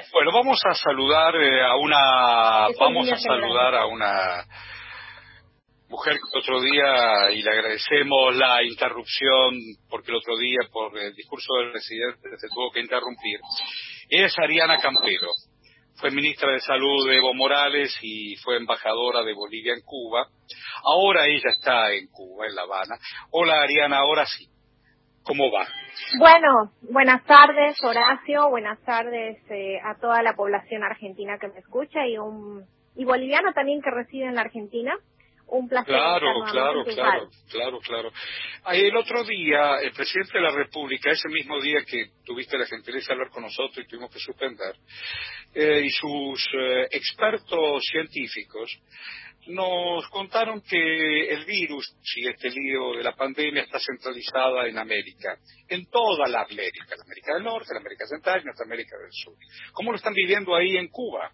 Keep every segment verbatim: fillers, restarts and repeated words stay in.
Bueno, vamos a saludar eh, a una, Esos vamos a niños tan saludar grandes. a una mujer que el otro día, y le agradecemos la interrupción, porque el otro día, por el discurso del presidente, se tuvo que interrumpir. Ella es Ariana Campero. Fue ministra de Salud de Evo Morales y fue embajadora de Bolivia en Cuba. Ahora ella está en Cuba, en La Habana. Hola Ariana, ahora sí. ¿Cómo va? Bueno, buenas tardes Horacio, buenas tardes eh, a toda la población argentina que me escucha y un y boliviano también que reside en la Argentina. Un placer estar Claro, nuevamente en claro, tu claro, radio. claro, claro. Ah, El otro día, el presidente de la República, ese mismo día que tuviste la gentileza de hablar con nosotros y tuvimos que suspender, eh, y sus eh, expertos científicos nos contaron que el virus, si este lío de la pandemia está centralizada en América, en toda la América, la América del Norte, la América Central y nuestra América del Sur. ¿Cómo lo están viviendo ahí en Cuba?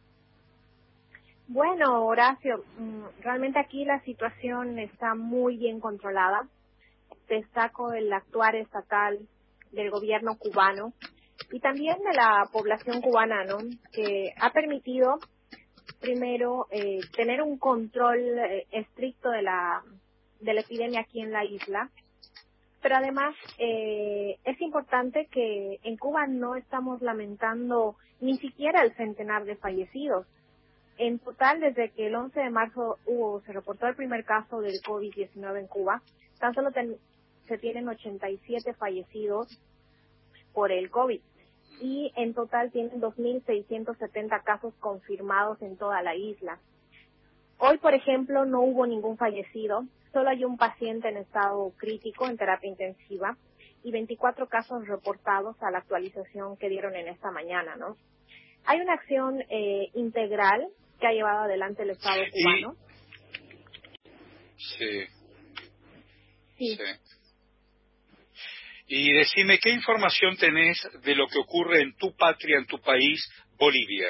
Bueno, Horacio, mm, realmente aquí la situación está muy bien controlada. Destaco el actuar estatal del gobierno cubano y también de la población cubana, ¿no? Que ha permitido primero eh, tener un control eh, estricto de la de la epidemia aquí en la isla, pero además eh, es importante que en Cuba no estamos lamentando ni siquiera el centenar de fallecidos. En total, desde que el once de marzo hubo, se reportó el primer caso del COVID diecinueve en Cuba, tan solo ten, se tienen ochenta y siete fallecidos por el COVID. Y en total tienen dos mil seiscientos setenta casos confirmados en toda la isla. Hoy, por ejemplo, no hubo ningún fallecido, solo hay un paciente en estado crítico en terapia intensiva y veinticuatro casos reportados a la actualización que dieron en esta mañana, ¿no? Hay una acción eh, integral que ha llevado adelante el Estado Y, cubano. sí, Sí. sí. Y decime, ¿qué información tenés de lo que ocurre en tu patria, en tu país, Bolivia?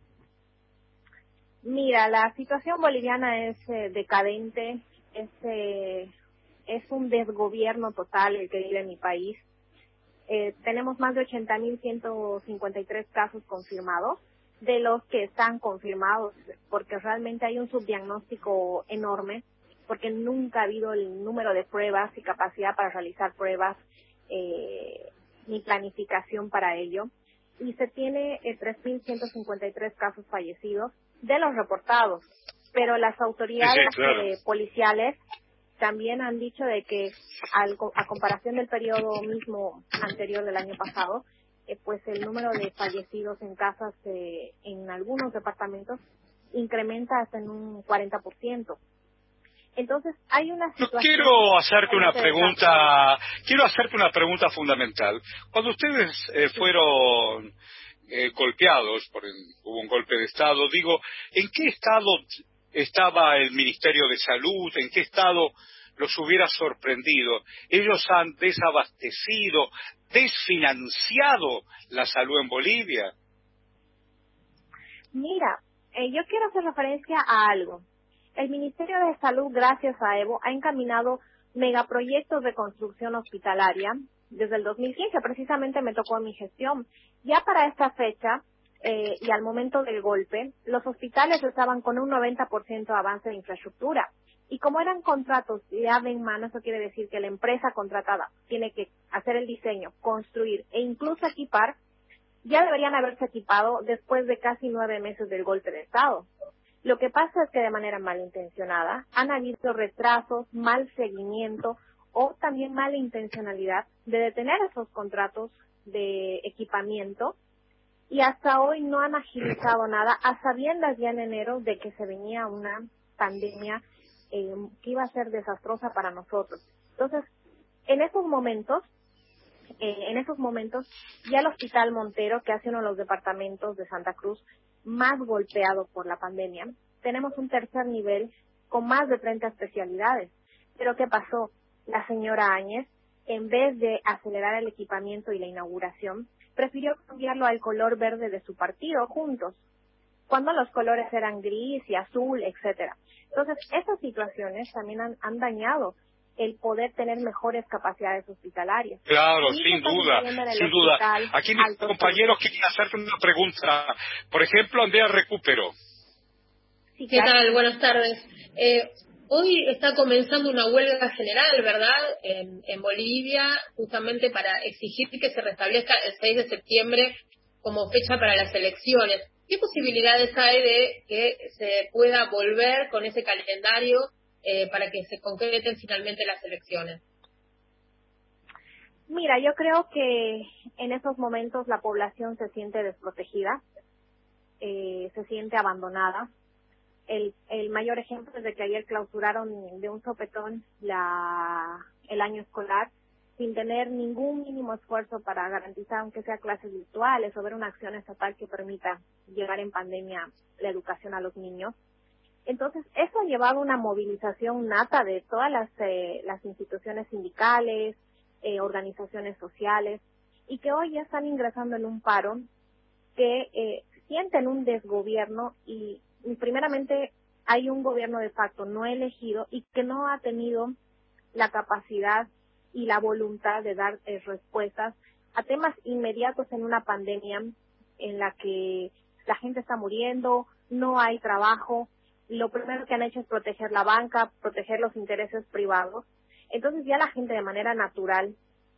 Mira, la situación boliviana es eh, decadente, es, eh, es un desgobierno total el que vive en mi país. Eh, tenemos más de ochenta mil ciento cincuenta y tres casos confirmados, de los que están confirmados, porque realmente hay un subdiagnóstico enorme, porque nunca ha habido el número de pruebas y capacidad para realizar pruebas, eh, ni planificación para ello. Y se tiene eh, tres mil ciento cincuenta y tres casos fallecidos de los reportados, pero las Sí, sí, autoridades claro. eh, policiales también han dicho de que al, a comparación del periodo mismo anterior del año pasado, eh, pues el número de fallecidos en casas eh, en algunos departamentos incrementa hasta en un cuarenta por ciento. Entonces hay una Yo situación quiero hacerte una realmente desastrosa. pregunta, quiero hacerte una pregunta fundamental. Cuando ustedes eh, Sí. fueron eh, golpeados, por el, hubo un golpe de Estado, digo, ¿en qué estado estaba el Ministerio de Salud? ¿En qué estado los hubiera sorprendido? Ellos han desabastecido, desfinanciado la salud en Bolivia. Mira, eh, yo quiero hacer referencia a algo. El Ministerio de Salud, gracias a Evo, ha encaminado megaproyectos de construcción hospitalaria desde el dos mil quince, precisamente me tocó mi gestión. Ya para esta fecha eh, y al momento del golpe, los hospitales estaban con un noventa por ciento de avance de infraestructura. Y como eran contratos llave en mano, eso quiere decir que la empresa contratada tiene que hacer el diseño, construir e incluso equipar, ya deberían haberse equipado después de casi nueve meses del golpe de Estado. Lo que pasa es que de manera malintencionada han habido retrasos, mal seguimiento o también mala intencionalidad de detener esos contratos de equipamiento y hasta hoy no han agilizado nada a sabiendas ya en enero de que se venía una pandemia eh, que iba a ser desastrosa para nosotros. Entonces, en esos momentos, Eh, en esos momentos, ya el Hospital Montero, que hace uno de los departamentos de Santa Cruz más golpeados por la pandemia, tenemos un tercer nivel con más de treinta especialidades. Pero ¿qué pasó? La señora Áñez, en vez de acelerar el equipamiento y la inauguración, prefirió cambiarlo al color verde de su partido juntos, cuando los colores eran gris y azul, etcétera. Entonces, esas situaciones también han, han dañado el poder tener mejores capacidades hospitalarias. Claro, sin duda, sin duda. Aquí mis compañeros quieren hacerte una pregunta. Por ejemplo, Andrea Recupero. Sí, ¿qué tal? Buenas tardes. Eh, hoy está comenzando una huelga general, ¿verdad?, en, en Bolivia, justamente para exigir que se restablezca el seis de septiembre como fecha para las elecciones. ¿Qué posibilidades hay de que se pueda volver con ese calendario eh, para que se concreten finalmente las elecciones? Mira, yo creo que en esos momentos la población se siente desprotegida, eh, se siente abandonada. El, el mayor ejemplo es de que ayer clausuraron de un sopetón la, el año escolar sin tener ningún mínimo esfuerzo para garantizar, aunque sea clases virtuales o ver una acción estatal que permita llevar en pandemia la educación a los niños. Entonces, eso ha llevado a una movilización nata de todas las, eh, las instituciones sindicales, eh, organizaciones sociales, y que hoy ya están ingresando en un paro que eh, sienten un desgobierno y, y primeramente hay un gobierno de facto no elegido y que no ha tenido la capacidad y la voluntad de dar eh, respuestas a temas inmediatos en una pandemia en la que la gente está muriendo, no hay trabajo. Lo primero que han hecho es proteger la banca, proteger los intereses privados. Entonces ya la gente de manera natural,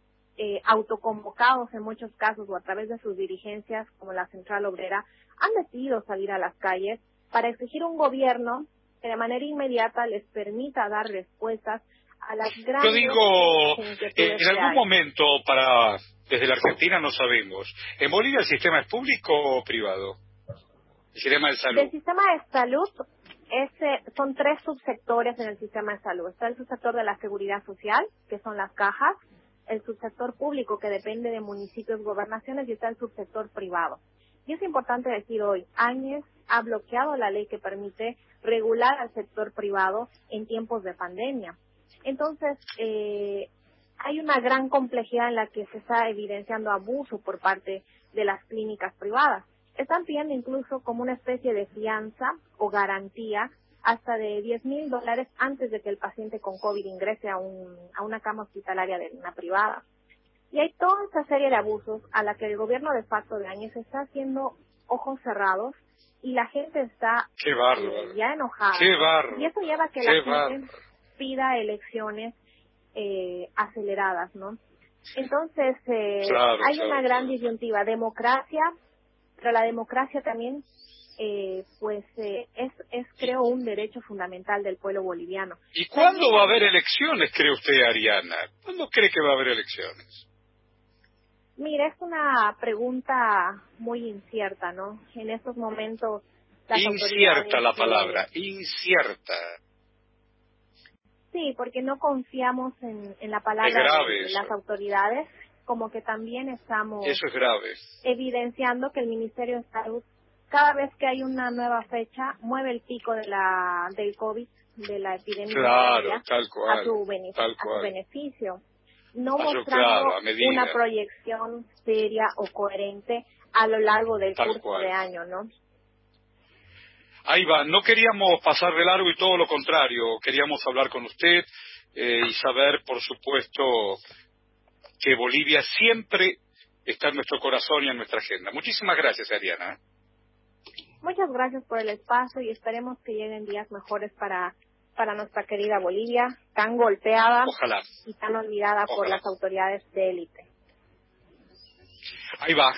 eh, autoconvocados en muchos casos o a través de sus dirigencias como la Central Obrera, han decidido salir a las calles para exigir un gobierno que de manera inmediata les permita dar respuestas a las grandes... Yo digo, eh, en algún momento, para desde la Argentina no sabemos, ¿en Bolivia el sistema es público o privado? El sistema de salud. Del sistema de salud es, eh, son tres subsectores en el sistema de salud. Está el subsector de la seguridad social, que son las cajas, el subsector público, que depende de municipios, gobernaciones, y está el subsector privado. Y es importante decir hoy, Áñez ha bloqueado la ley que permite regular al sector privado en tiempos de pandemia. Entonces, eh, hay una gran complejidad en la que se está evidenciando abuso por parte de las clínicas privadas. Están pidiendo incluso como una especie de fianza o garantía hasta de diez mil dólares antes de que el paciente con COVID ingrese a, un, a una cama hospitalaria de una privada. Y hay toda esta serie de abusos a la que el gobierno de facto de Áñez está haciendo ojos cerrados y la gente está Qué bárbaro. eh, ya enojada. Qué bárbaro. Y eso lleva a que Qué la gente bárbaro. pida elecciones eh, aceleradas, ¿no? Entonces, eh, Claro, hay claro, una gran claro. disyuntiva, democracia, pero la democracia también, eh, pues, eh, es, es, creo, un derecho fundamental del pueblo boliviano. ¿Y cuándo También, va a haber elecciones, cree usted, Ariana? ¿Cuándo cree que va a haber elecciones? mire, es una pregunta muy incierta, ¿no? En estos momentos, las Incierta autoridades, la palabra, eh, incierta. sí, porque no confiamos en, en la Es palabra grave de eso. las autoridades, como que también estamos Eso es grave. evidenciando que el Ministerio de Salud, cada vez que hay una nueva fecha, mueve el pico de la del COVID, de la epidemia Claro, diaria, tal cual, a su, bene- tal a su cual. beneficio, no A su- mostrando claro, a medida. una proyección seria o coherente a lo largo del Tal curso cual. de año, ¿no? Ahí va, no queríamos pasar de largo y todo lo contrario, queríamos hablar con usted eh, y saber, por supuesto, que Bolivia siempre está en nuestro corazón y en nuestra agenda. Muchísimas gracias, Ariana. Muchas gracias por el espacio y esperemos que lleguen días mejores para para nuestra querida Bolivia, tan golpeada Ojalá. y tan olvidada por Ojalá. las autoridades de élite. Ahí va.